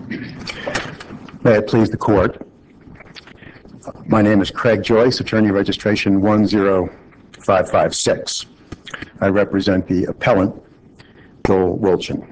May it please the court. My name is Craig Joyce, attorney registration 10556. I represent the appellant, Joel Wilchin.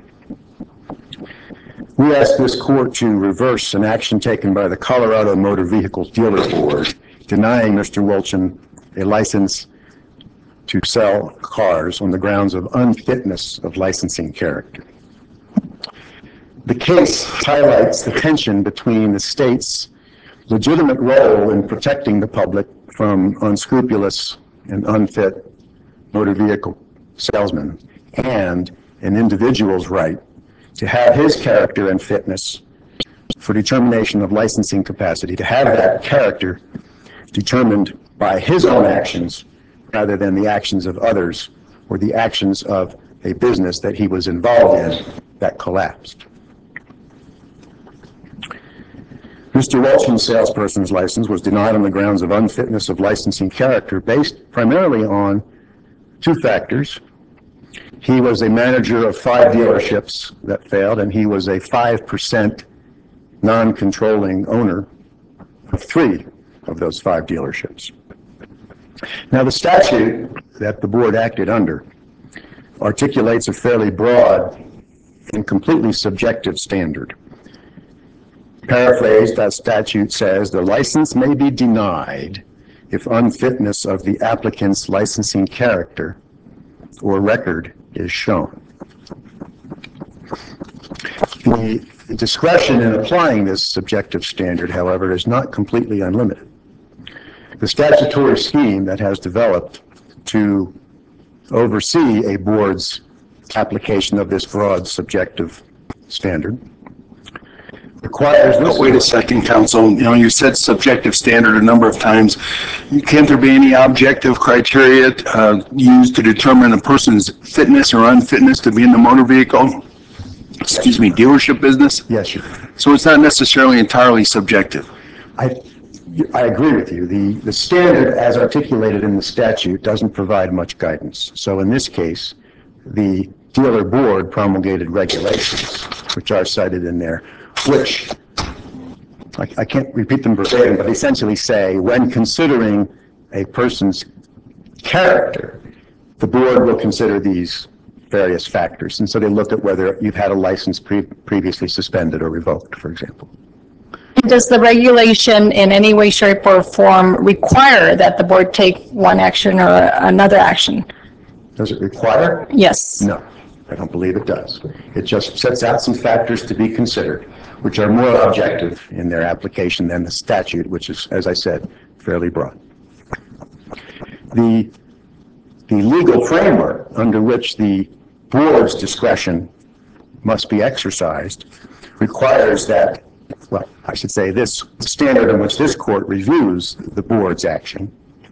We ask this court to reverse an action taken by the Colorado Motor Vehicles Dealer Board denying Mr. Wilchin a license to sell cars on the grounds of unfitness of licensing character. The case highlights the tension between the state's legitimate role in protecting the public from unscrupulous and unfit motor vehicle salesmen and an individual's right to have his character and fitness for determination of licensing capacity, to have that character determined by his own actions rather than the actions of others or the actions of a business that he was involved in that collapsed. Mr. Wilchin's salesperson's license was denied on the grounds of unfitness of licensing character based primarily on two factors. He was a manager of 5 dealerships that failed, and he was a 5% non-controlling owner of 3 of those 5 dealerships. Now, the statute that the board acted under articulates a fairly broad and completely subjective standard. Paraphrased, that statute says the license may be denied if unfitness of the applicant's licensing character or record is shown. The discretion in applying this subjective standard, however, is not completely unlimited. The statutory scheme that has developed to oversee a board's application of this broad subjective standard requires this. Wait a second, counsel. You said subjective standard a number of times. Can't there be any objective criteria used to determine a person's fitness or unfitness to be in the motor vehicle, dealership business? Yes, sir. So it's not necessarily entirely subjective. I agree with you. The standard as articulated in the statute doesn't provide much guidance. So in this case, the dealer board promulgated regulations, which are cited in there, which I can't repeat them verbatim, but essentially say when considering a person's character, the board will consider these various factors. And so they look at whether you've had a license previously suspended or revoked, for example. Does the regulation in any way, shape, or form require that the board take one action or another action? Does it require? Yes. No, I don't believe it does. It just sets out some factors to be considered, which are more objective in their application than the statute, which is, as I said, fairly broad. The legal framework under which the board's discretion must be exercised requires that, well, I should say this standard in which this court reviews the board's action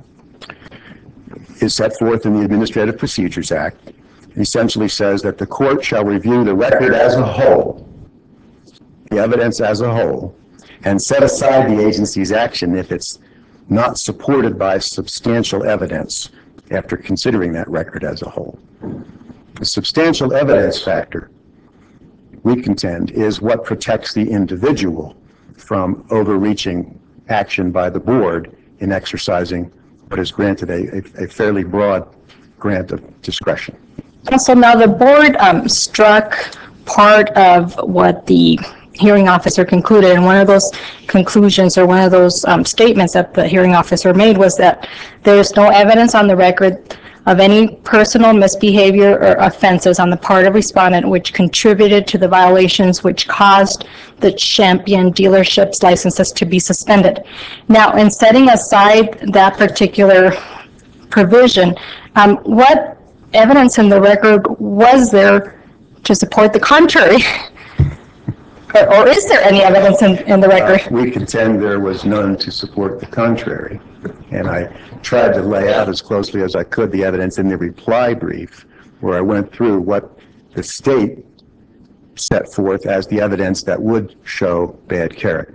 is set forth in the Administrative Procedures Act. It essentially says that the court shall review the record as a whole, the evidence as a whole, and set aside the agency's action if it's not supported by substantial evidence after considering that record as a whole. The substantial evidence factor, we contend, is what protects the individual from overreaching action by the board in exercising what is granted a fairly broad grant of discretion. Also, now the board struck part of what the hearing officer concluded, and one of those conclusions or one of those statements that the hearing officer made was that there is no evidence on the record of any personal misbehavior or offenses on the part of respondent which contributed to the violations which caused the Champion dealership's licenses to be suspended. Now, in setting aside that particular provision, what evidence in the record was there to support the contrary? Or is there any evidence in the record? We contend there was none to support the contrary. And I tried to lay out as closely as I could the evidence in the reply brief, where I went through what the state set forth as the evidence that would show bad character.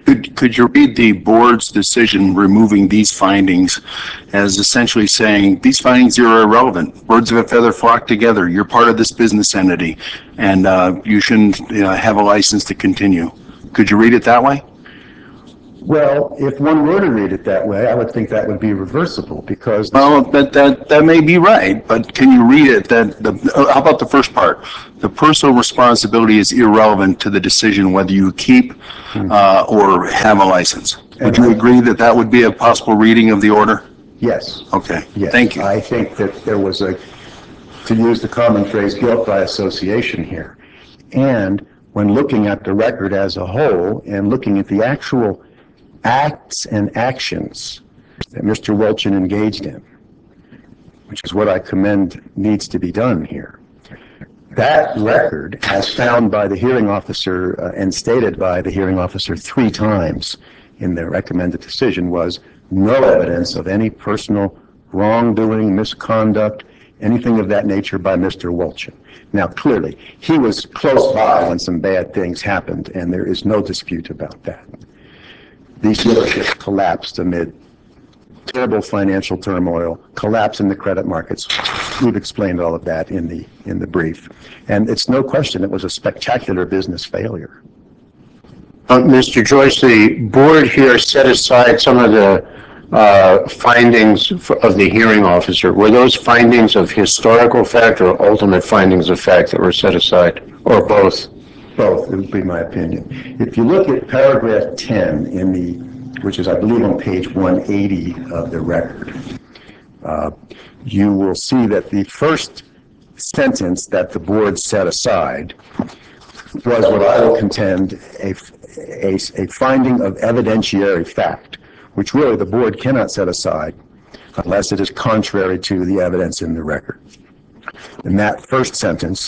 Could you read the board's decision removing these findings as essentially saying, these findings are irrelevant. Birds of a feather flock together. You're part of this business entity, and you shouldn't have a license to continue. Could you read it that way? Well, if one were to read it that way, I would think that would be reversible because. Well, that may be right, but can you read it how about the first part? The personal responsibility is irrelevant to the decision whether you keep or have a license. Would you agree that that would be a possible reading of the order? Yes. Okay. Yes. Thank you. I think that there was to use the common phrase, guilt by association here. And when looking at the record as a whole and looking at the actual acts and actions that Mr. Welchin engaged in, which is what I commend needs to be done here. That record, as found by the hearing officer and stated by the hearing officer 3 times in their recommended decision, was no evidence of any personal wrongdoing, misconduct, anything of that nature by Mr. Welchin. Now, clearly, he was close by when some bad things happened, and there is no dispute about that. These dealerships collapsed amid terrible financial turmoil, collapse in the credit markets. We've explained all of that in the brief. And it's no question it was a spectacular business failure. Mr. Joyce, the board here set aside some of the findings of the hearing officer. Were those findings of historical fact or ultimate findings of fact that were set aside, or both? Both, it would be my opinion. If you look at paragraph 10 which is I believe on page 180 of the record, you will see that the first sentence that the board set aside was what I will contend a finding of evidentiary fact, which really the board cannot set aside unless it is contrary to the evidence in the record. In that first sentence,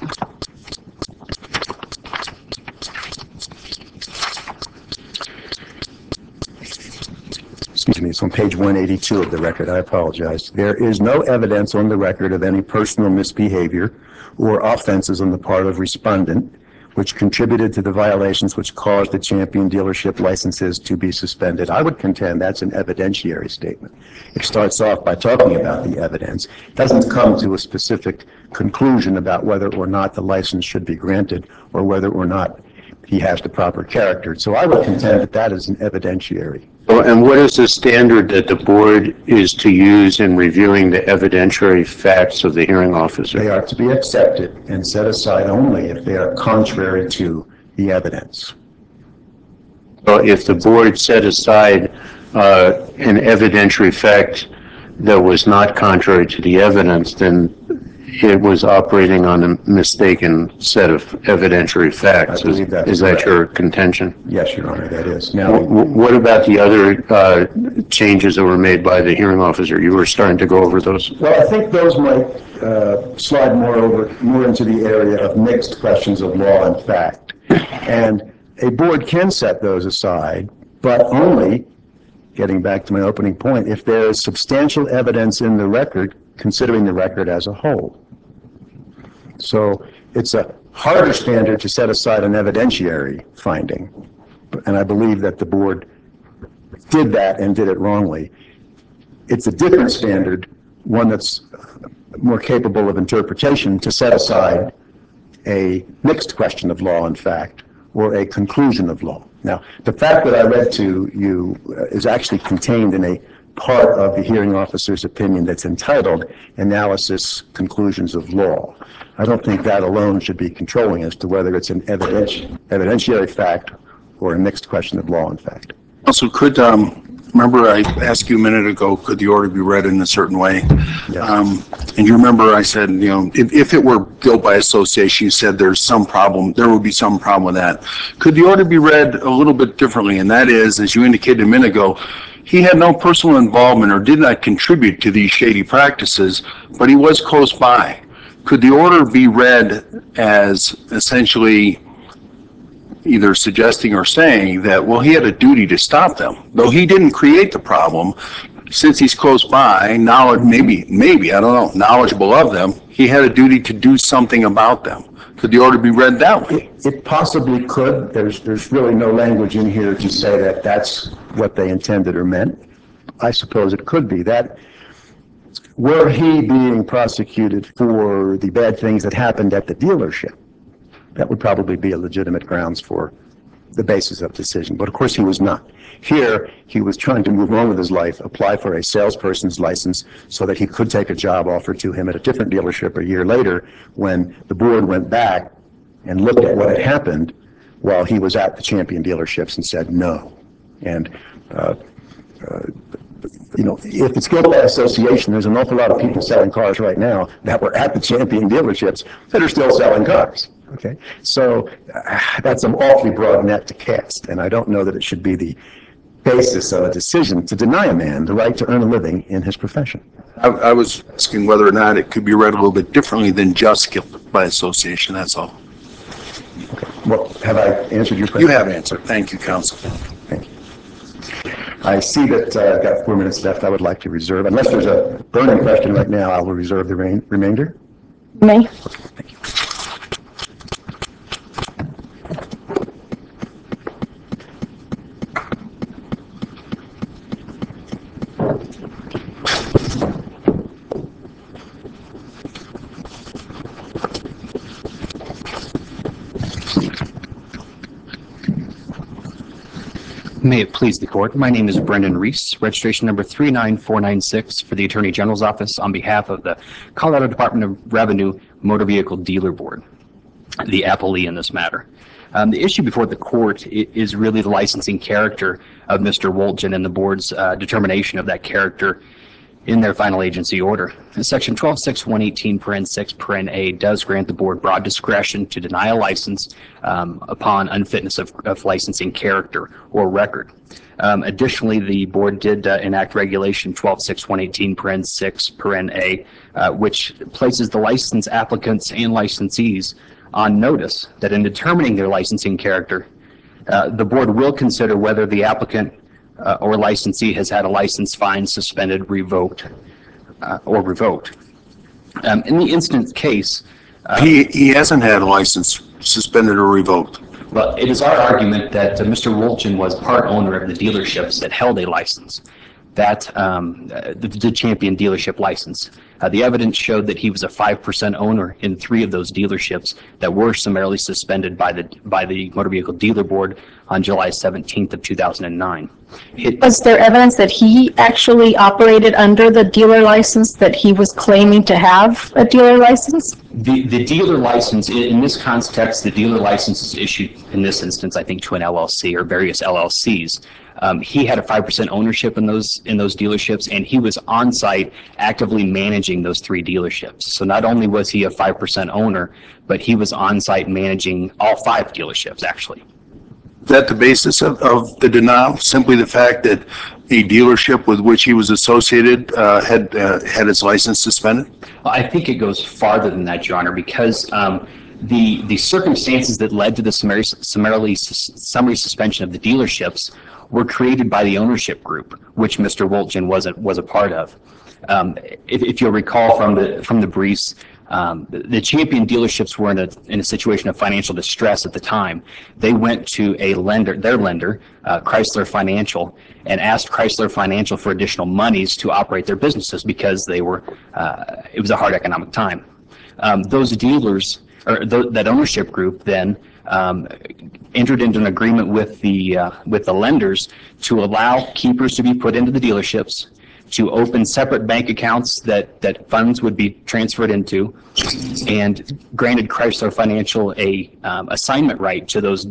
excuse me, it's on page 182 of the record, I apologize. There is no evidence on the record of any personal misbehavior or offenses on the part of respondent which contributed to the violations which caused the Champion dealership licenses to be suspended. I would contend that's an evidentiary statement. It starts off by talking about the evidence. It doesn't come to a specific conclusion about whether or not the license should be granted or whether or not he has the proper character. So I would contend that that is an evidentiary. And what is the standard that the board is to use in reviewing the evidentiary facts of the hearing officer? They are to be accepted and set aside only if they are contrary to the evidence. Well, if the board set aside an evidentiary fact that was not contrary to the evidence, then it was operating on a mistaken set of evidentiary facts. I believe that's Is that correct. your contention? Yes, Your Honor, that is. Now, What about the other changes that were made by the hearing officer? You were starting to go over those. well, I think those might slide more into the area of mixed questions of law and fact. And a board can set those aside, but only, getting back to my opening point, if there is substantial evidence in the record, considering the record as a whole. So it's a harder standard to set aside an evidentiary finding, and I believe that the board did that and did it wrongly. It's a different standard, one that's more capable of interpretation, to set aside a mixed question of law and fact or a conclusion of law. Now, the fact that I read to you is actually contained in a part of the hearing officer's opinion that's entitled Analysis Conclusions of Law. I don't think that alone should be controlling as to whether it's an evidentiary fact or a mixed question of law and fact. Also, remember I asked you a minute ago, could the order be read in a certain way? Yes. And you remember I said, if it were guilt by association, you said there's some problem, there would be some problem with that. Could the order be read a little bit differently? And that is, as you indicated a minute ago, he had no personal involvement or did not contribute to these shady practices, but he was close by. Could the order be read as essentially either suggesting or saying that, well, he had a duty to stop them, though he didn't create the problem, since he's close by, maybe, I don't know, knowledgeable of them, he had a duty to do something about them. Could the order be read that way? It possibly could. There's really no language in here to say that that's what they intended or meant. I suppose it could be that. Were he being prosecuted for the bad things that happened at the dealership, that would probably be a legitimate grounds for the basis of decision. But of course he was not. Here, he was trying to move on with his life, apply for a salesperson's license so that he could take a job offered to him at a different dealership a year later when the board went back and looked at what had happened while he was at the Champion dealerships and said no. And you know, if it's guilt by association, there's an awful lot of people selling cars right now that were at the Champion dealerships that are still selling cars. Okay, so that's an awfully broad net to cast, and I don't know that it should be the basis of a decision to deny a man the right to earn a living in his profession. I was asking whether or not it could be read a little bit differently than just guilt by association, that's all. Okay. Well, have I answered your question? You have answered. Thank you, counsel. Thank you. I see that I've got 4 minutes left. I would like to reserve, unless there's a burning question right now, I will reserve the remainder. May? Thank you. May it please the court. My name is Brendan Reese, registration number 39496 for the Attorney General's Office on behalf of the Colorado Department of Revenue Motor Vehicle Dealer Board, the appellee in this matter. The issue before the court is really the licensing character of Mr. Woltjen and the board's determination of that character in their final agency order. Section 12.6.118(6)(a) does grant the board broad discretion to deny a license upon unfitness of licensing character or record. Additionally, the board did enact regulation 12.6.186(6)(a), which places the license applicants and licensees on notice that in determining their licensing character, the board will consider whether the applicant or licensee has had a license, fined, suspended, revoked, or revoked. In the instant case, He hasn't had a license suspended or revoked. well, it is our argument that Mr. Woltjen was part owner of the dealerships that held a license, that the Champion dealership license. The evidence showed that he was a 5% owner in 3 of those dealerships that were summarily suspended by the Motor Vehicle Dealer Board on July 17th of 2009. Was there evidence that he actually operated under the dealer license, that he was claiming to have a dealer license? The dealer license, in this context, the dealer license is issued, in this instance, I think, to an LLC or various LLCs. He had a 5% ownership in those dealerships, and he was on site actively managing those 3 dealerships. So not only was he a 5% owner, but he was on site managing all 5 dealerships, actually. Is that the basis of the denial? Simply the fact that a dealership with which he was associated had its license suspended? Well, I think it goes farther than that, Your Honor, because the circumstances that led to the summary suspension of the dealerships were created by the ownership group, which Mr. Woltjen was a part of. If you'll recall from the briefs, the Champion dealerships were in a situation of financial distress at the time. They went to their lender, Chrysler Financial, and asked Chrysler Financial for additional monies to operate their businesses because it was a hard economic time. Those dealers, or that ownership group, then entered into an agreement with the lenders to allow keepers to be put into the dealerships, to open separate bank accounts that funds would be transferred into, and granted Chrysler Financial a assignment right to those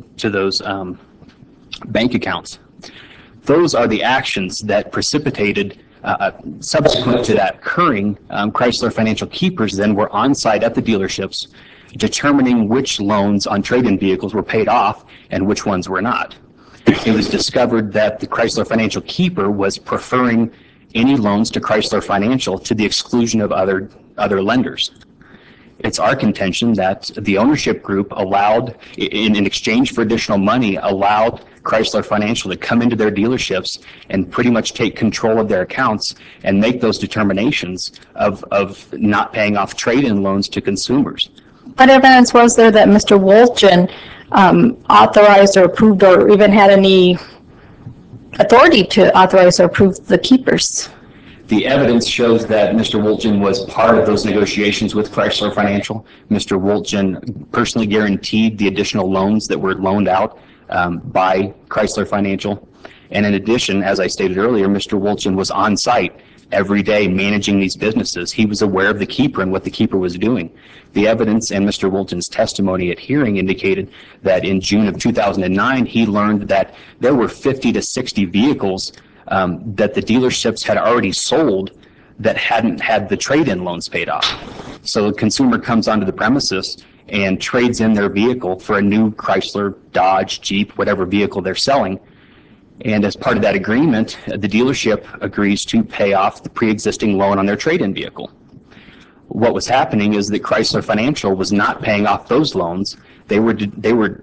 bank accounts. Those are the actions that precipitated. Subsequent to that occurring, Chrysler Financial keepers then were on site at the dealerships, determining which loans on trade-in vehicles were paid off and which ones were not. It was discovered that the Chrysler Financial keeper was preferring any loans to Chrysler Financial to the exclusion of other lenders. It's our contention that the ownership group allowed, in exchange for additional money, allowed Chrysler Financial to come into their dealerships and pretty much take control of their accounts and make those determinations of not paying off trade-in loans to consumers. What evidence was there that Mr. Wolchin authorized or approved or even had any authority to authorize or approve the keepers? The evidence shows that Mr. Wolchin was part of those negotiations with Chrysler Financial. Mr. Wolchin personally guaranteed the additional loans that were loaned out by Chrysler Financial. And in addition, as I stated earlier, Mr. Wolchin was on site every day managing these businesses. He was aware of the keeper and what the keeper was doing. The evidence and Mr. Wolchin's testimony at hearing indicated that in June of 2009, he learned that there were 50 to 60 vehicles that the dealerships had already sold that hadn't had the trade-in loans paid off. So a consumer comes onto the premises and trades in their vehicle for a new Chrysler, Dodge, Jeep, whatever vehicle they're selling. And as part of that agreement, the dealership agrees to pay off the pre-existing loan on their trade-in vehicle. What was happening is that Chrysler Financial was not paying off those loans. They were ordering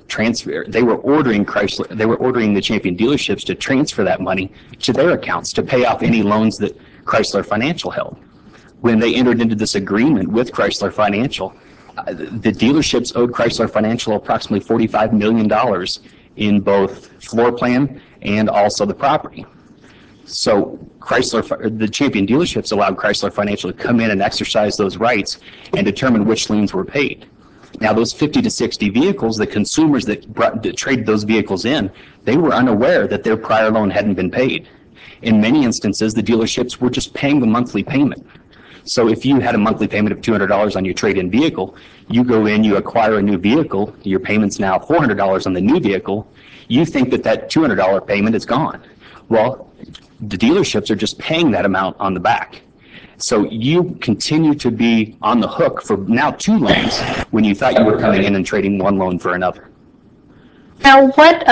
the Champion dealerships to transfer that money to their accounts to pay off any loans that Chrysler Financial held. When they entered into this agreement with Chrysler Financial, the dealerships owed Chrysler Financial approximately $45 million in both floor plan and also the property. So the Champion dealerships allowed Chrysler Financial to come in and exercise those rights and determine which liens were paid. Now, those 50 to 60 vehicles, the consumers that traded those vehicles in, they were unaware that their prior loan hadn't been paid. In many instances, the dealerships were just paying the monthly payment. So if you had a monthly payment of $200 on your trade-in vehicle, you go in, you acquire a new vehicle, your payment's now $400 on the new vehicle, you think that that $200 payment is gone. Well, the dealerships are just paying that amount on the back. So you continue to be on the hook for now 2 loans when you thought you were coming in and trading one loan for another. Now, what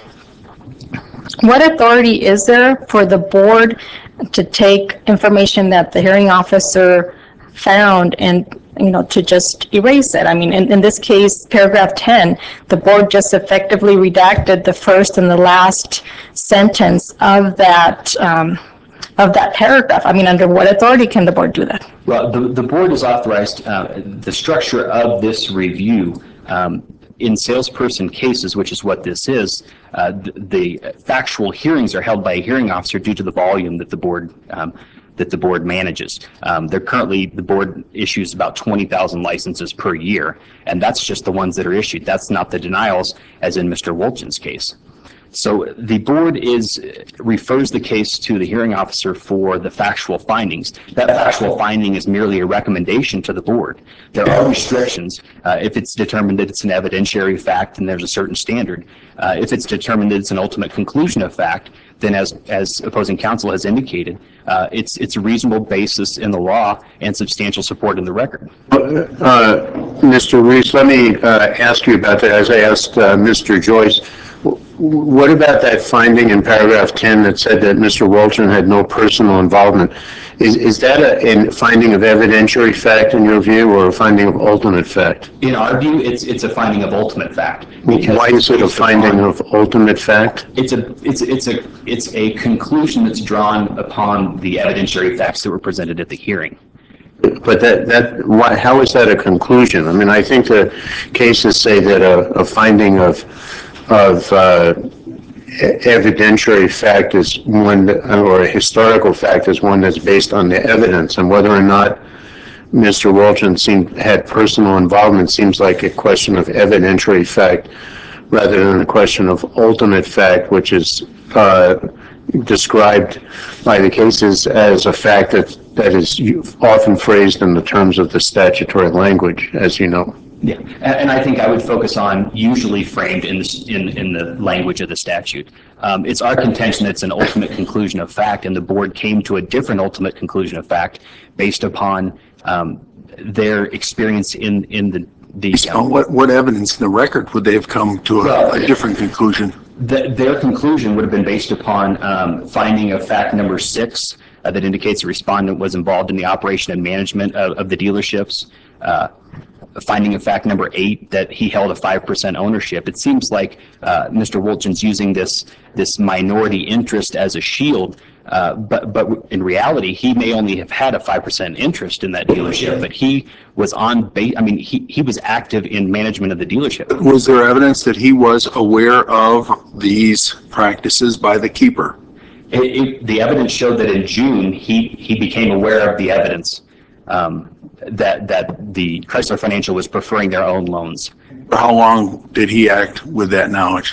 authority is there for the board to take information that the hearing officer found and, to just erase it? I mean, in this case, paragraph 10, the board just effectively redacted the first and the last sentence of that paragraph. I mean, under what authority can the board do that? Well, the board has authorized the structure of this review in salesperson cases, which is what this is. The factual hearings are held by a hearing officer due to the volume that the board manages. The board issues about 20,000 licenses per year, and that's just the ones that are issued. That's not the denials, as in Mr. Wolchin's case. So the board refers the case to the hearing officer for the factual findings. That factual finding is merely a recommendation to the board. There are restrictions. If it's determined that it's an evidentiary fact, then there's a certain standard. If it's determined that it's an ultimate conclusion of fact, then as opposing counsel has indicated, it's a reasonable basis in the law and substantial support in the record. Mr. Reese, let me ask you about that, as I asked Mr. Joyce. What about that finding in paragraph 10 that said that Mr. Wolchin had no personal involvement? Is that a finding of evidentiary fact in your view, or a finding of ultimate fact? In our view, it's a finding of ultimate fact. Why is it a finding of ultimate fact? It's a conclusion that's drawn upon the evidentiary facts that were presented at the hearing. But how is that a conclusion? I mean, I think the cases say that a finding of evidentiary fact is one, or a historical fact is one that's based on the evidence, and whether or not Mr. Wolchin had personal involvement seems like a question of evidentiary fact rather than a question of ultimate fact, which is described by the cases as a fact that is often phrased in the terms of the statutory language, as you know. Yeah, and I think I would focus on usually framed in the language of the statute. It's our contention that it's an ultimate conclusion of fact, and the board came to a different ultimate conclusion of fact based upon their experience in the. So what evidence in the record would they have come to a different conclusion? Their conclusion would have been based upon finding of fact number 6 that indicates the respondent was involved in the operation and management of the dealerships. finding of fact number 8, that he held a 5% ownership. It seems like Mr. Wolchin's using this minority interest as a shield, but in reality, he may only have had a 5% interest in that dealership, but he was he was active in management of the dealership. Was there evidence that he was aware of these practices by the keeper? The evidence showed that in June, he became aware of the evidence that the Chrysler Financial was preferring their own loans. How long did he act with that knowledge?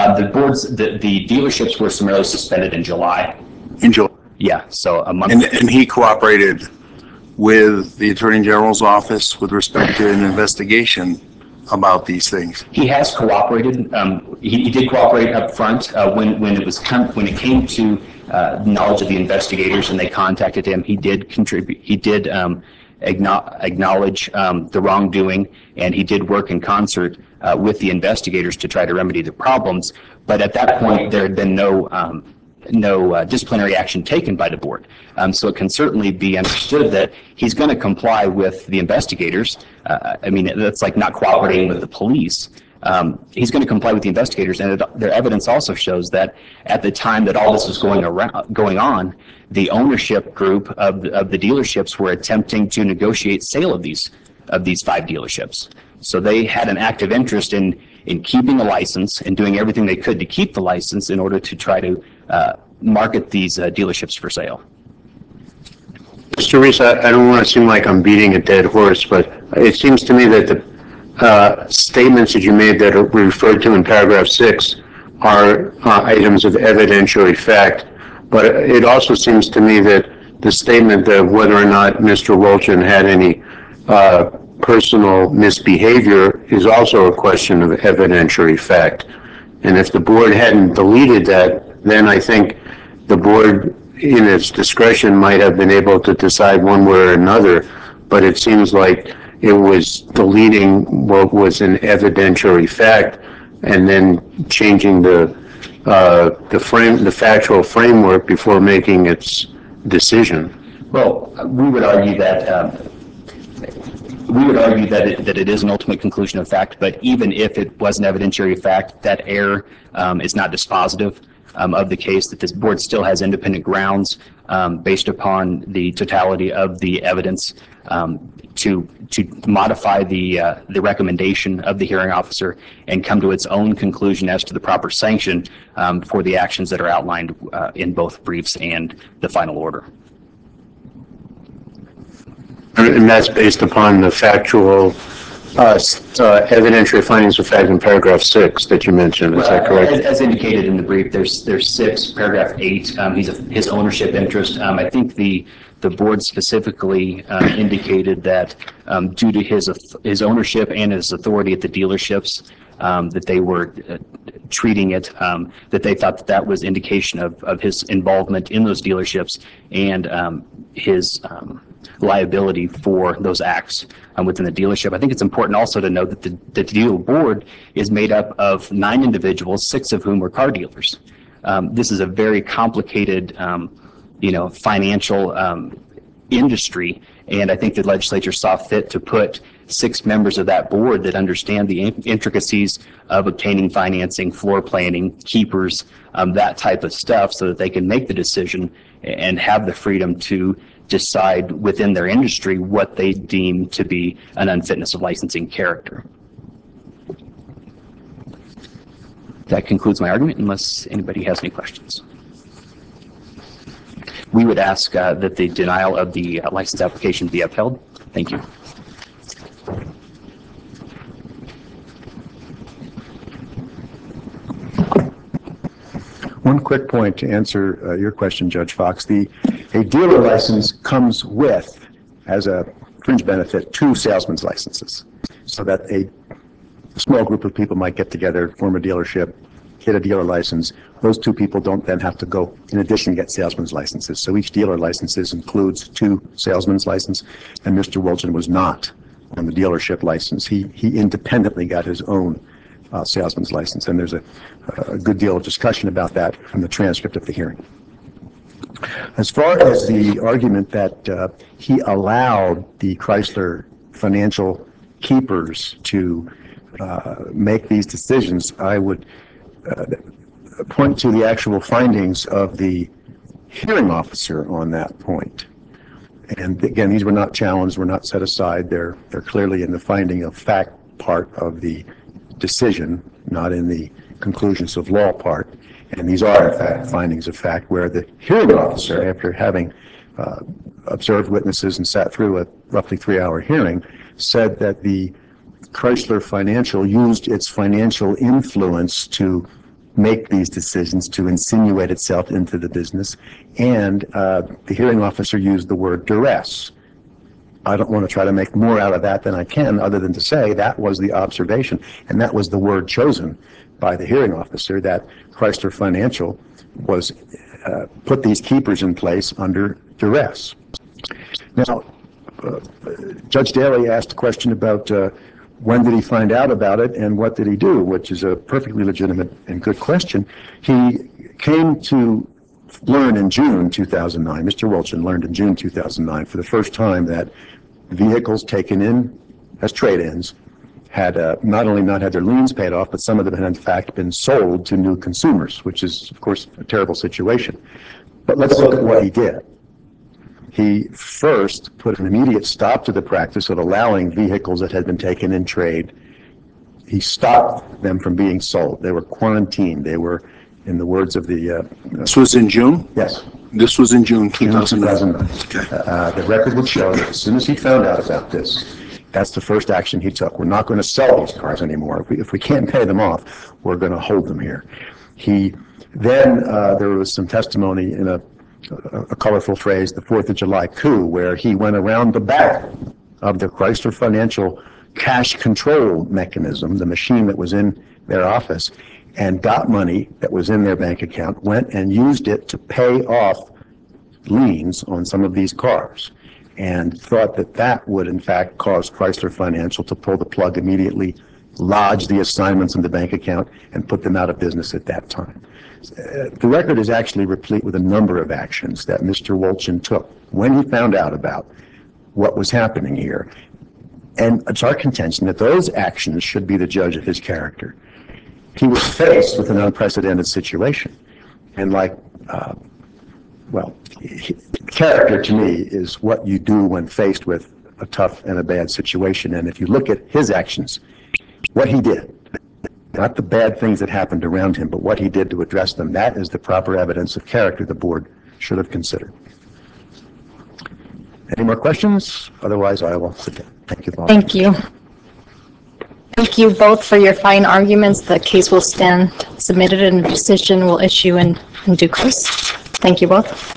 The dealerships were summarily suspended in July. In July? Yeah, so a month. And he cooperated with the Attorney General's office with respect to an investigation about these things? He has cooperated. He did cooperate up front when it came to knowledge of the investigators and they contacted him. He did contribute. He did acknowledge the wrongdoing, and he did work in concert with the investigators to try to remedy the problems. But at that point, there had been no disciplinary action taken by the board. So it can certainly be understood that he's going to comply with the investigators. That's like not cooperating with the police. He's going to comply with the investigators, and their evidence also shows that at the time that all this was going on, the ownership group of the dealerships were attempting to negotiate sale of these 5 dealerships. So they had an active interest in keeping a license and doing everything they could to keep the license in order to try to market these dealerships for sale. Mr. Reese, I don't want to seem like I'm beating a dead horse, but it seems to me that the statements that you made that are referred to in paragraph 6 are items of evidentiary fact. But it also seems to me that the statement of whether or not Mr. Wolchin had any personal misbehavior is also a question of evidentiary fact. And if the board hadn't deleted that, then I think the board, in its discretion, might have been able to decide one way or another. But it seems like it was deleting what was an evidentiary fact and then changing the factual framework before making its decision. Well, we would argue that it is an ultimate conclusion of fact, but even if it was an evidentiary fact, that error is not dispositive of the case, that this board still has independent grounds based upon the totality of the evidence to modify the recommendation of the hearing officer and come to its own conclusion as to the proper sanction for the actions that are outlined in both briefs and the final order. And that's based upon the factual evidentiary findings of fact in paragraph 6 that you mentioned. Is that correct? As indicated in the brief, there's 6, paragraph 8. His ownership interest. I think the board specifically indicated that due to his ownership and his authority at the dealerships, that they were treating it, that they thought that was indication of his involvement in those dealerships and his liability for those acts within the dealership. I think it's important also to note that the dealer board is made up of 9 individuals, 6 of whom were car dealers. This is a very complicated, financial industry, and I think the legislature saw fit to put 6 members of that board that understand the intricacies of obtaining financing, floor planning, keepers, that type of stuff, so that they can make the decision and have the freedom to decide within their industry what they deem to be an unfitness of licensing character. That concludes my argument, unless anybody has any questions. We would ask that the denial of the license application be upheld. Thank you. One quick point to answer your question, Judge Fox. A dealer license comes with, as a fringe benefit, 2 salesman's licenses, so that a small group of people might get together, form a dealership, get a dealer license. Those 2 people don't then have to go, in addition, get salesman's licenses. So each dealer licenses includes 2 salesman's licenses, and Mr. Wolchin was not on the dealership license. He independently got his own salesman's license, and there's a good deal of discussion about that from the transcript of the hearing. As far as the argument that he allowed the Chrysler Financial keepers to make these decisions, I would point to the actual findings of the hearing officer on that point. And again, these were not challenged, were not set aside. They're clearly in the finding of fact part of the decision, not in the conclusions of law part. And these are, in fact, findings of fact where the hearing officer, after having observed witnesses and sat through a roughly 3-hour hearing, said that the Chrysler Financial used its financial influence to make these decisions, to insinuate itself into the business, and the hearing officer used the word duress. I don't want to try to make more out of that than I can, other than to say that was the observation, and that was the word chosen by the hearing officer, that Chrysler Financial was put these keepers in place under duress. Now, Judge Daly asked a question about when did he find out about it and what did he do, which is a perfectly legitimate and good question. He came to learn in June 2009, Mr. Wolchin learned in June 2009 for the first time that vehicles taken in as trade-ins had not only not had their liens paid off, but some of them had in fact been sold to new consumers, which is, of course, a terrible situation. But let's look at what he did. He first put an immediate stop to the practice of allowing vehicles that had been taken in trade. He stopped them from being sold. They were quarantined. They were, in the words of the... This was in June? Yes. This was in June 2009. The record would show that as soon as he found out about this, that's the first action he took. We're not going to sell these cars anymore. If we can't pay them off, we're going to hold them here. Then there was some testimony in a colorful phrase, the 4th of July coup, where he went around the back of the Chrysler Financial cash control mechanism, the machine that was in their office, and got money that was in their bank account, went and used it to pay off liens on some of these cars, and thought that that would in fact cause Chrysler Financial to pull the plug immediately, lodge the assignments in the bank account, and put them out of business at that time. The record is actually replete with a number of actions that Mr. Wolchin took when he found out about what was happening here. And it's our contention that those actions should be the judge of his character. He was faced with an unprecedented situation. And character to me is what you do when faced with a tough and a bad situation. And if you look at his actions, what he did, not the bad things that happened around him, but what he did to address them, that is the proper evidence of character the board should have considered. Any more questions? Otherwise, I will sit down. Thank you, Paul. Thank you. Thank you both for your fine arguments. The case will stand submitted and a decision will issue in due course. Thank you both.